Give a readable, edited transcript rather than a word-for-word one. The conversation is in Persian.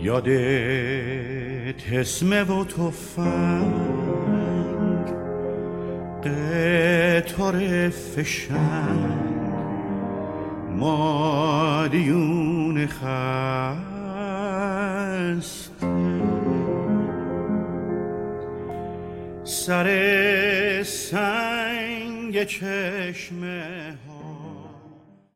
یادت تسمه و تفنگ قطار فشنگ مادیون خست سر سنگ چشمه